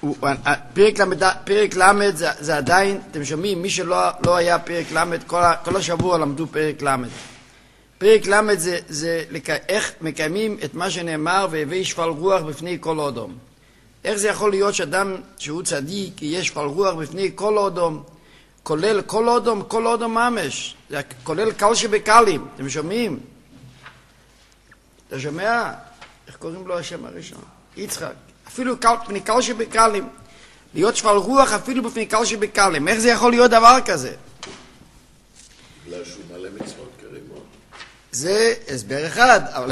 פרק למד זה עדיין, אתם שומעים, מי שלא היה פרק למד, כל השבוע למדו פרק למד. פרק למד זה איך מקיימים את מה שנאמר, והביא שפל רוח בפני כל אדם. איך זה יכול להיות שאדם שהוא צדיק, יש שפל רוח בפני כל אדם, כולל כל אדם ממש, זה כולל קל שבקלים, אתם שומעים? אתה שומע? איך קוראים לו השם הראשון? יצחק. אפילו בפני קל שבקלים. להיות שפל רוח אפילו בפני קל שבקלים. איך זה יכול להיות דבר כזה? בגלל שהוא מלא מצוות כרימות. זה הסבר אחד, אבל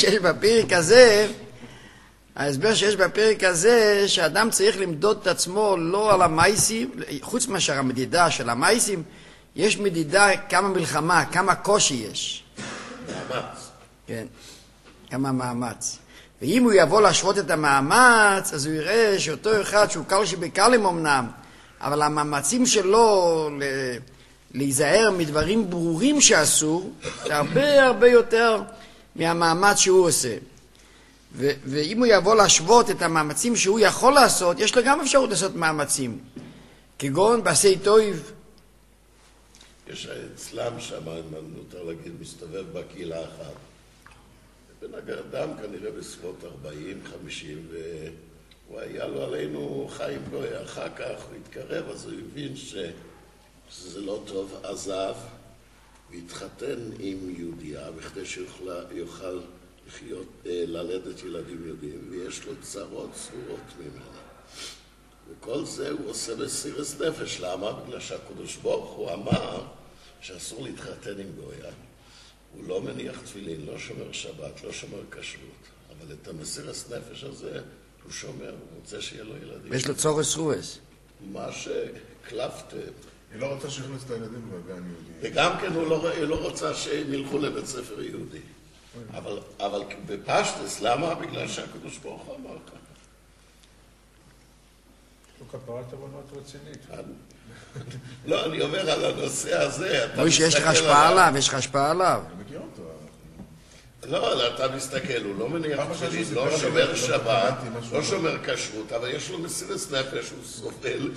ההסבר שיש בפרק הזה, שאדם צריך למדוד את עצמו לא על המייסים, חוץ מאשר המדידה של המייסים, יש מדידה כמה מלחמה, כמה קושי יש. מאמץ. כן, כמה מאמץ. ואם הוא יבוא להשוות את המאמץ, אז הוא יראה שאותו אחד שהוא קל שבקלים אמנם, אבל המאמצים שלו להיזהר מדברים ברורים שאסור, זה הרבה יותר מהמאמץ שהוא עושה. ואם הוא יבוא להשוות את המאמצים שהוא יכול לעשות, יש לו גם אפשרות לעשות מאמצים. כגון בעשי טוב. יש אצלם שם, נותר להגיד, מסתובב בקהילה אחת. בן אדם כנראה בסביבות 40, 50, והוא היה לו עלינו חיים גוי. אחר כך הוא התקרב, אז הוא הבין שזה לא טוב, עזב, והתחתן עם יהודיה, בכדי שיוכל ללדת ילדים יהודים, ויש לו צרות צרורות ממנה. וכל זה הוא עושה בסירס נפש. למה? בגלל שהקדוש ברוך הוא אמר שאסור להתחתן עם גויה. הוא לא מניח תפילין, לא שומר שבת, לא שומר כשרות. אבל את המסירס נפש הזה הוא שומר, הוא רוצה שיהיה לו ילדים. יש לו צורס רועס. מה שקלפת. היא לא רוצה שיכנס את הילדים בגן יהודי. וגם כן הוא לא רוצה שהם ילכו לבית ספר יהודי. אבל בפשטס, למה? בגלל שהקדוש ברוך הוא אמר ככה. הוא כפרת עוונות רצינית. לא, אני אומר על הנושא הזה. יש לך השפעה עליו, יש לך השפעה עליו. אני מכיר אותו. לא, אתה מסתכל, הוא לא מניח תפילין, לא שומר שבת, לא שומר כשרות, אבל יש לו מסירת נפש, הוא סובל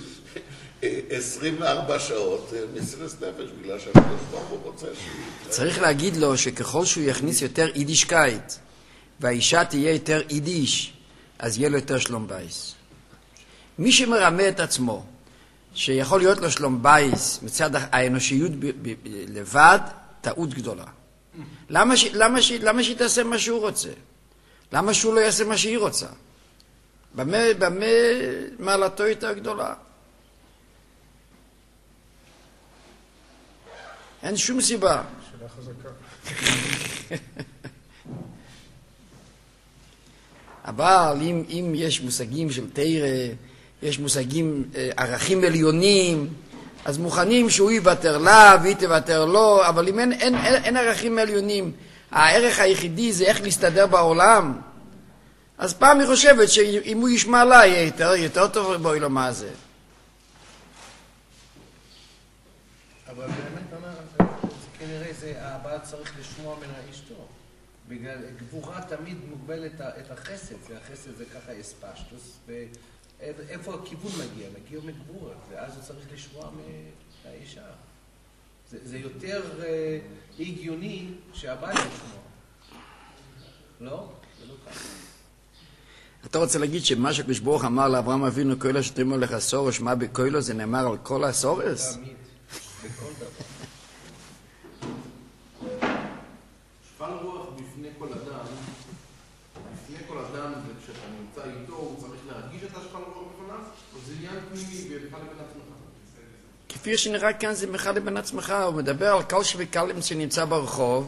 24 שעות מסירת נפש, בגלל שהקדוש ברוך הוא רוצה שהוא... צריך להגיד לו שככל שהוא יכניס יותר יידישקייט, והאישה תהיה יותר יידיש, אז יהיה לו יותר שלום בייס. מי שמרמה את עצמו, שיכול להיות לו שלום בייס מצד האנושיות לבד, טעות גדולה. למה שהיא תעשה מה שהוא רוצה? למה שהוא לא יעשה מה שהיא רוצה? במה מעלתו יותר גדולה? אין שום סיבה. שאלה חזקה. אבל אם יש מושגים של תירה, יש מושגים ערכים עליונים, אז מוכנים שהוא יוותר לה והיא תוותר לו, אבל אם אין ערכים עליונים, הערך היחידי זה איך להסתדר בעולם, אז פעם היא חושבת שאם הוא ישמע לה יהיה יותר טוב בואי לו מה זה. אבל באמת, כנראה הבעל צריך לשמוע מן אשתו. בגלל גבורה תמיד מוגבלת את החסד, והחסד זה ככה אספשטוס, ואיפה הכיוון מגיע? מגיע מגבורה, ואז הוא צריך לשמוע מהאישה. זה יותר הגיוני שהבעל ישמוע. לא? זה לא ככה. אתה רוצה להגיד שמה שקדוש ברוך הוא אמר לאברהם אבינו, כל השתרימו לך סורש, מה בקוילו זה נאמר על כל הסורס? תמיד, בכל דבר. שפל רוח בפני כל אדם, וכשאתה נמצא איתו, הוא צריך להרגיש את השפל רוח בפניו, או זה עניין פנימי ובכלל לבן עצמך? כפי שנראה כאן זה בכלל לבן עצמך, הוא מדבר על קל שבקלים שנמצא ברחוב,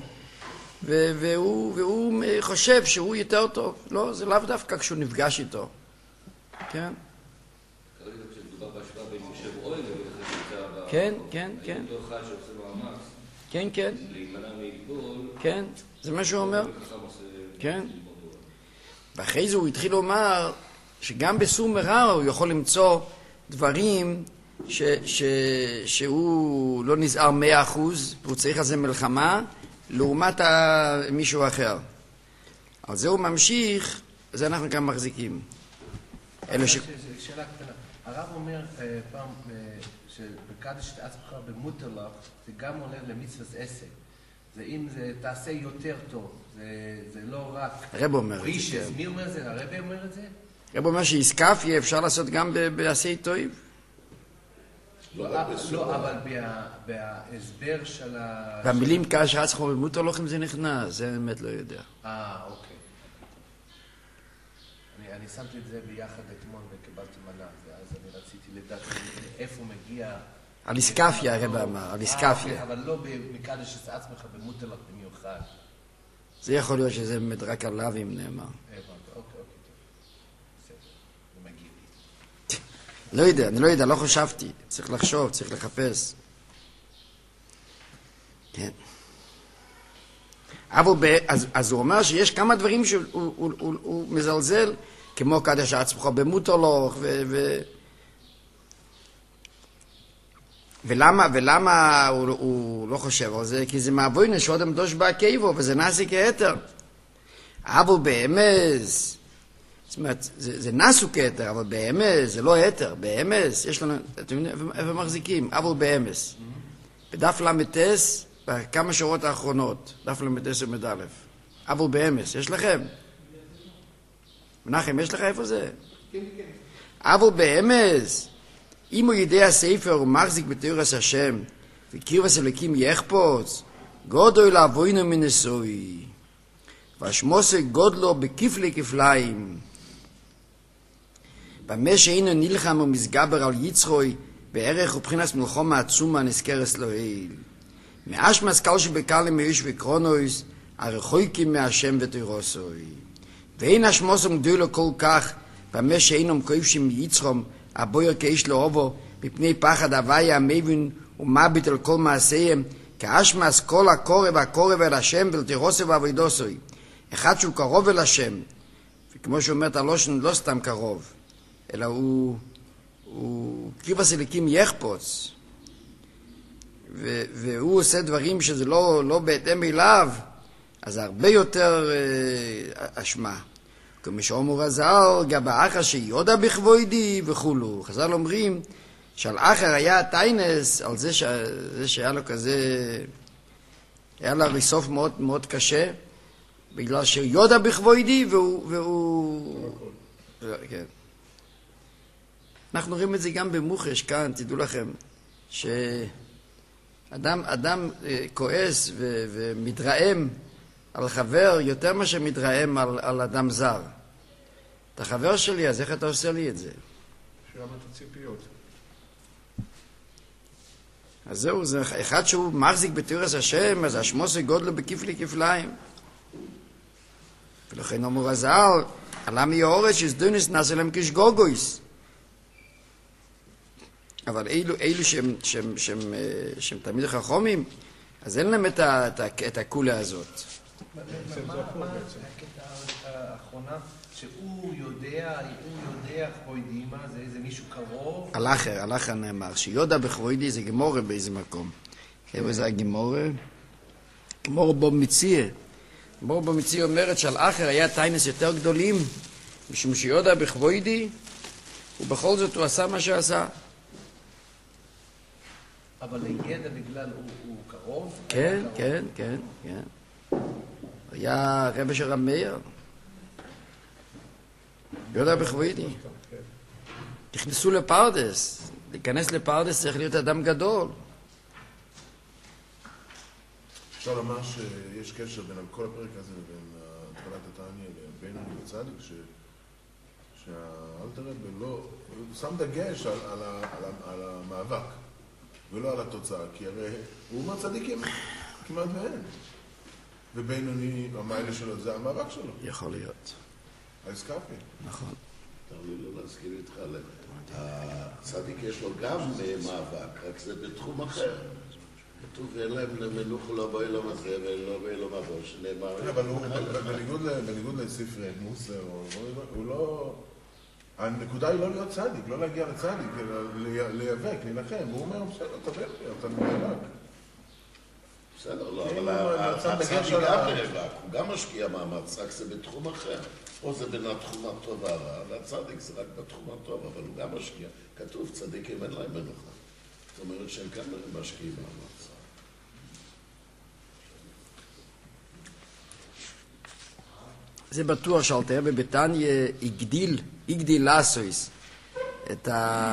והוא חושב שהוא יותר טוב. לא, זה לאו דווקא כשהוא נפגש איתו. כן? כרגע כשמדובר בהשוואה בין יושב אוהל לבין שנמצא כן, כן, כן. אותו אחד שעושה מאמץ. כן, כן. להימנע מליפול. כן, זה מה שהוא אומר. כן. ואחרי זה הוא התחיל לומר שגם בסור מרע הוא יכול למצוא דברים שהוא לא נזהר 100%, והוא צריך על זה מלחמה, לעומת מישהו אחר. על זה הוא ממשיך, זה אנחנו גם מחזיקים. שאלה קטנה. הרב אומר פעם שבקדש את עצמך במוטלך, זה גם עולה למצוות עסק. זה אם זה תעשה יותר טוב, זה לא רק... הרב אומר את זה. רישס, מי אומר את זה? הרב אומר את זה? הרב אומר שיסקפיה אפשר לעשות גם בעשי טועים. לא, אבל בהסבר של ה... והמילים קדש את עצמך במוטלך זה נכנס, זה באמת לא יודע. אוקיי. אני שמתי את זה ביחד אתמול וקיבלתי מנה, אז אני רציתי לדעת איפה מגיע... על איסקפיה הרב אמר, על איסקפיה. אבל לא מקדש את עצמך במוטלך במיוחד. זה יכול להיות שזה באמת רק עליו אם נאמר. אוקיי, בסדר, זה מגיע לי. לא יודע, אני לא יודע, לא חשבתי. צריך לחשוב, צריך לחפש. כן. אז הוא אומר שיש כמה דברים שהוא מזלזל, כמו קדש עצמך במוטלך, ולמה הוא לא חושב על זה? כי זה מהבוינה שעודם דוש בעקיבו, וזה נעשי כהתר. אבל באמס, זאת אומרת, זה נעשו כהתר, אבל באמס, זה לא התר, באמס, יש לנו, אתם יודעים איפה מחזיקים? אבל באמס. בדף למטס, בכמה שורות האחרונות, דף למטס ומד' אבל באמס, יש לכם? מנחם, יש לך איפה זה? כן, כן. אבל באמס, אם הוא יודע הספר הוא מחזיק בתיאורס השם, וקירבס אלוקים יחפוץ, גודו אל אבוינו מנסוי, והשמוסי גודלו בכפלי כפליים. במה שאינו נלחם ומסגבר על יצרוי, בערך ובחינס מלחום העצומה נזכרס לו איל. מאשמס קל שבקל מאיש וקרונויס, הרחויקים מהשם ותירוסוי. ואין השמוסם גדולו כל כך, במה שאינם כובשים מיצרום, הבויר כאיש לאובו, מפני פחד הוויה המבין ומביט על כל מעשיהם, כאשמס כל הקורב אל השם ולתירוסי ועבודוסוי. אחד שהוא קרוב אל השם, וכמו שאומרת הלושן, לא סתם קרוב, אלא הוא קיבס אליקים יחפוץ, והוא עושה דברים שזה לא בהתאם אליו, אז זה הרבה יותר אשמה. כמו שאומר הזל, גבה אחר שיודע בכבוידי וכולו. חז"ל אומרים שעל אחר היה טיינס, על זה שהיה לו כזה, היה לו ריסוף מאוד מאוד קשה, בגלל שיודע בכבוידי והוא... כן. אנחנו רואים את זה גם במוחש כאן, תדעו לכם, שאדם כועס ומתרעם על חבר יותר מה שמתרעם על אדם זר. אתה חבר שלי, אז איך אתה עושה לי את זה? שרמת הציפיות. אז זהו, זה אחד שהוא מחזיק בתיאורס השם, אז השמוסי גודלו בכפלי כפליים. ולכן אומר הזל, עלם יאורס שסדונס נעשה להם כשגוגויס. אבל אלו שהם תמיד חכמים, אז אין להם את הקולה הזאת. מה הקטע האחרונה? שהוא יודע כבוידי, מה זה? איזה מישהו קרוב? על אחר נאמר, שיודע בכבוידי זה גמורה באיזה מקום. איפה זה הגמורה? גמורה בו מציע. גמורה בו מציע אומרת שעל אחר היה טיינס יותר גדולים, משום שיודע בכבוידי, ובכל זאת הוא עשה מה שעשה. אבל הידע בגלל הוא קרוב? כן. היה רבי של רב מאיר. יודע בכבוידי. נכנסו לפרדס. להיכנס לפרדס צריך להיות אדם גדול. אפשר לומר שיש קשר בין כל הפרק הזה לבין התחלת התניא לבין הצדיק, שהאלתר רבי לא... הוא שם דגש על המאבק ולא על התוצאה, כי הרי הוא אומר צדיקים כמעט ואין. ובינוני, המיילה שלו, זה המאבק שלו. יכול להיות. האסקאפי. נכון. תראו לי לא להסכים איתך, הצדיק יש לו גם מאבק, רק זה בתחום אחר. כתוב, אין להם למנוחו לא באילום הזה ולא באילום הבא, שנאמר... אבל בניגוד לספרי מוסר, הוא לא... הנקודה היא לא להיות צדיק, לא להגיע לצדיק, אלא להיאבק, להילחם. הוא אומר, בסדר, תביא לי, אתה נאבק. בסדר, לא, אבל הצדיק גם נאבק, הוא גם משקיע מאמץ, רק זה בתחום אחר. פה זה בין התחום הטוב והרע, והצדיק זה רק בתחום הטוב, אבל הוא גם משקיע. כתוב, צדיקים אין להם מנוחה. זאת אומרת שהם כאן משקיעים במאמץ. זה בטוח שאלתר בביתניה הגדיל לעשויס את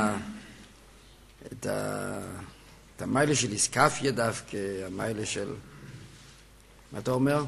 המיילה של איסקפיה דווקא, המיילה של... מה אתה אומר?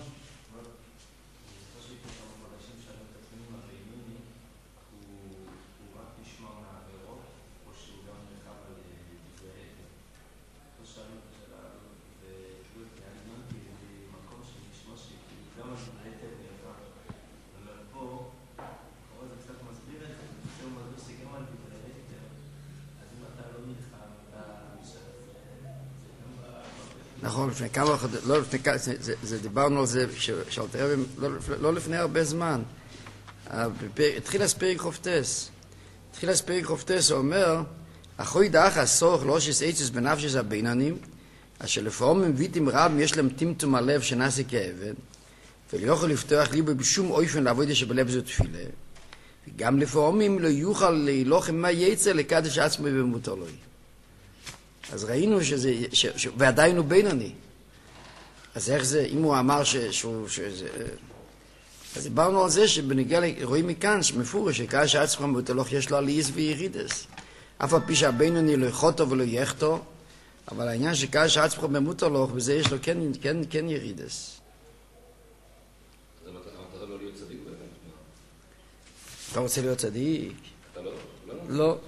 נכון, לפני כמה, לא לפני כמה, דיברנו על זה, שאלתר לא לפני הרבה זמן. התחיל הספריק חופטס. הוא אומר, אחוי דאח הסורך לא שסעיצוס בנפשס הביננים, אשר לפעמים ויתים רב יש להם טמטום הלב שנעשה כאבן, ולא יכול לפתוח ליבו בשום אופן לעבוד שבלב זו תפילה, וגם לפעמים לא יוכל להילוחם מה יצא לקדש עצמו במותו לו. אז ראינו שזה, ועדיין הוא בינוני. אז איך זה, אם הוא אמר שזה... אז דיברנו על זה שבנגיע רואים מכאן שמפורש שקדש עצמו במותו יש לו עלייס וירידס. אף על פי שהבינוני לא יחותו ולא יחתו, אבל העניין שקדש עצמו במותו לו, בזה יש לו כן ירידס. אז המטרה לא להיות צדיק באמת. אתה רוצה להיות צדיק? אתה לא? לא.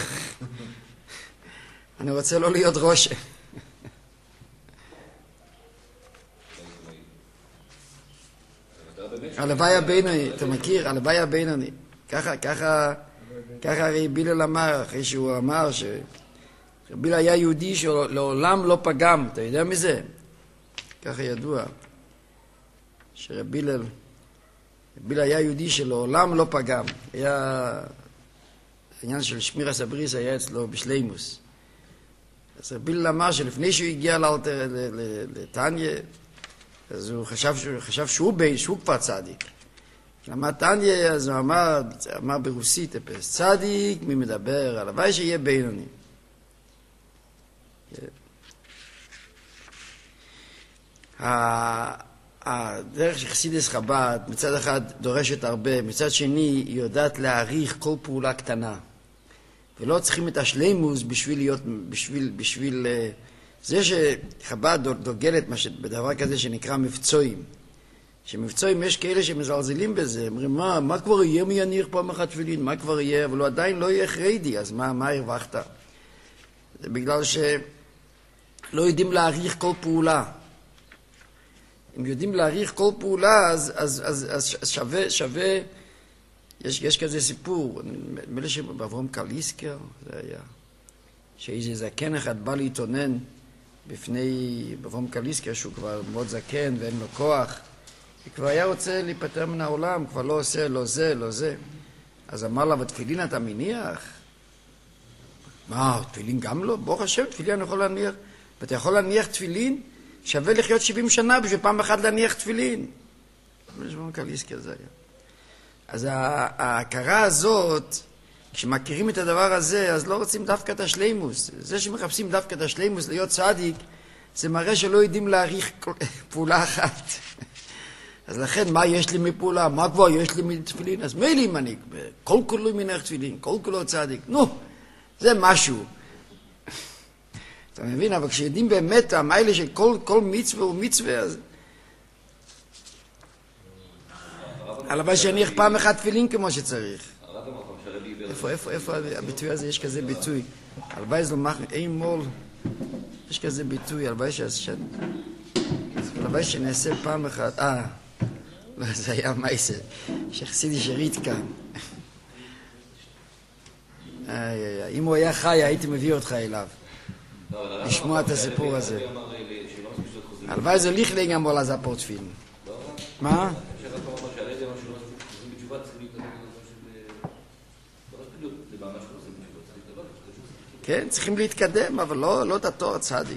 אני רוצה לא להיות רושם. הלוואי הבינוני, אתה מכיר? הלוואי הבינוני. ככה הרי בילל אמר, אחרי שהוא אמר שבילל היה יהודי שלעולם לא פגם, אתה יודע מזה? ככה ידוע. שבילל היה יהודי שלעולם לא פגם. היה... העניין של שמיר הסבריס היה אצלו בשלימוס. אז בילל אמר שלפני שהוא הגיע לטניה, אז הוא חשב שהוא כבר צדיק. כשלמד טניה, אז הוא אמר ברוסית, צדיק, מי מדבר, הלוואי שיהיה בינוני. הדרך של חסידס חב"ד מצד אחד דורשת הרבה, מצד שני היא יודעת להעריך כל פעולה קטנה. ולא צריכים את השלימוס בשביל זה שחב"ד דוגלת בדבר כזה שנקרא מבצועים. שמבצועים יש כאלה שמזלזלים בזה, אומרים מה כבר יהיה מי יניח פעם אחת תפילין, מה כבר יהיה, אבל הוא עדיין לא יהיה חרדי, אז מה הרווחת? זה בגלל שלא יודעים להעריך כל פעולה. אם יודעים להעריך כל פעולה, אז שווה, יש כזה סיפור, מלא שבאברהם קליסקר, זה היה, שאיזה זקן אחד בא להתאונן בפני אברהם קליסקר, שהוא כבר מאוד זקן ואין לו כוח, וכבר היה רוצה להיפטר מן העולם, כבר לא עושה, לא זה. אז אמר לה, ותפילין אתה מניח? מה, תפילין גם לא? ברוך השם, תפילין אני יכול להניח. ואתה יכול להניח תפילין? שווה לחיות 70 שנה בשביל פעם אחת להניח תפילין. אברהם קליסקר זה היה. אז ההכרה הזאת, כשמכירים את הדבר הזה, אז לא רוצים דווקא את השלימוס. זה שמחפשים דווקא את השלימוס להיות צדיק, זה מראה שלא יודעים להעריך פעולה אחת. אז לכן, מה יש לי מפעולה? מה כבר יש לי מתפילין? אז מילא אם אני כל כולו מניח תפילין, כל כולו צדיק. נו, זה משהו. אתה מבין? אבל כשיודעים באמת המיילה של כל מצווה הוא מצווה, אז... הלוואי שיניח פעם אחת תפילין כמו שצריך. איפה הביטוי הזה? יש כזה ביטוי. הלוואי זה לומר, אין מול, יש כזה ביטוי, הלוואי שנעשה פעם אחת, לא, זה היה מייסר, שחסידי שרית כאן. אם הוא היה חי, הייתי מביא אותך אליו. לשמוע את הסיפור הזה. הלוואי זה ליכלי גם בולה זפור תפילין. מה? כן, צריכים להתקדם, אבל לא את התואר הצדיק.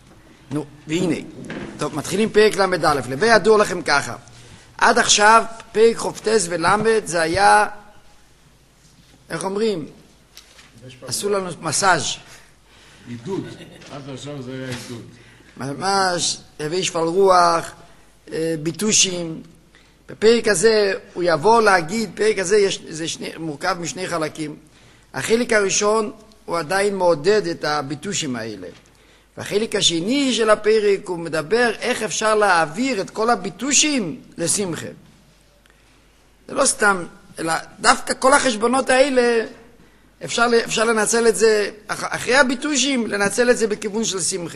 נו, והנה. טוב, מתחילים פרק למד א', לבי ידוע לכם ככה. עד עכשיו פרק חופטס ולמד זה היה, איך אומרים? עשו לנו מסאז'. עידוד. עד עכשיו זה היה עידוד. ממש, הביא שפל רוח, ביטושים. בפרק הזה הוא יבוא להגיד, פרק הזה זה מורכב משני חלקים. החלק הראשון הוא עדיין מעודד את הביטושים האלה. והחלק השני של הפרק הוא מדבר איך אפשר להעביר את כל הביטושים לשמחה. זה לא סתם, אלא דווקא כל החשבונות האלה אפשר לנצל את זה, אחרי הביטושים, לנצל את זה בכיוון של שמחה.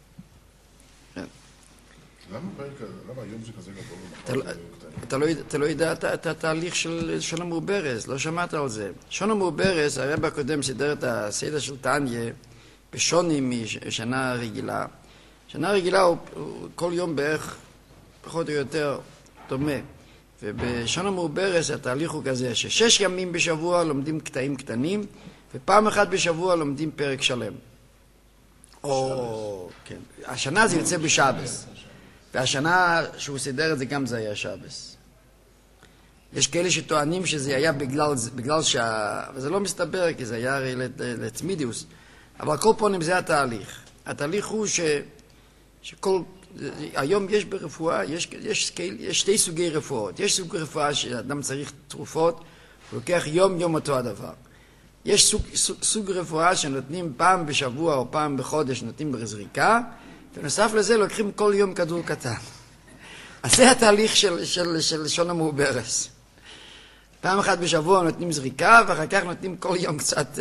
למה היום זה כזה גדול? אתה לא יודע את התהליך של שונה מורברס, לא שמעת על זה. שונה מורברס, הרב הקודם סידר את הסדר של טניה בשונים משנה רגילה. שנה רגילה הוא כל יום בערך, פחות או יותר, דומה. ובשונה מורברס התהליך הוא כזה, ש6 ימים בשבוע לומדים קטעים קטנים, ופעם אחת בשבוע לומדים פרק שלם. או, כן. השנה זה יוצא בשבס. והשנה שהוא סידר את זה גם זה היה שבס. יש כאלה שטוענים שזה היה בגלל וזה לא מסתבר, כי זה היה הרי לצמידיוס. אבל כל פונים זה התהליך. התהליך הוא שכל, היום יש ברפואה, יש שתי סוגי רפואות. יש סוג רפואה שאדם צריך תרופות, הוא לוקח יום אותו הדבר. יש סוג רפואה שנותנים פעם בשבוע או פעם בחודש, נותנים בזריקה, ונוסף לזה לוקחים כל יום כדור קטן. אז זה התהליך של שונה מורברס. פעם אחת בשבוע נותנים זריקה, ואחר כך נותנים כל יום קצת...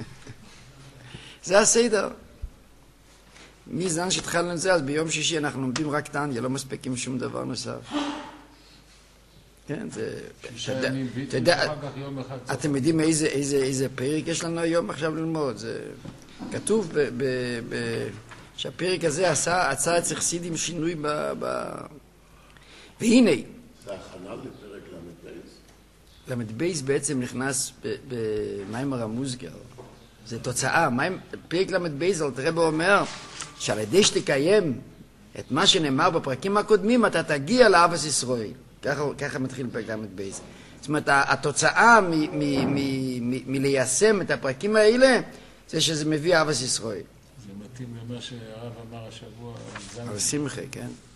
זה הסדר. מזמן שהתחלנו את זה, אז ביום שישי אנחנו לומדים רק טניה, לא מספיק עם שום דבר נוסף. כן, זה... אתם יודעים איזה פרק יש לנו היום עכשיו ללמוד? זה כתוב שהפרק הזה עשה אצל חסידים שינוי והנה. זה הכנה לפרק למד בייס? למד בייס בעצם נכנס במיימר המוסגר. זה תוצאה. פרק למד בייס, אלתרבה אומר, שעל ידי שתקיים את מה שנאמר בפרקים הקודמים, אתה תגיע לאהבת ישראל. ככה מתחיל פרק למד בייס. זאת אומרת, התוצאה מליישם את הפרקים האלה, זה שזה מביא אהבת ישראל. זה מתאים למה שהרב אמר השבוע. על שמחה, כן.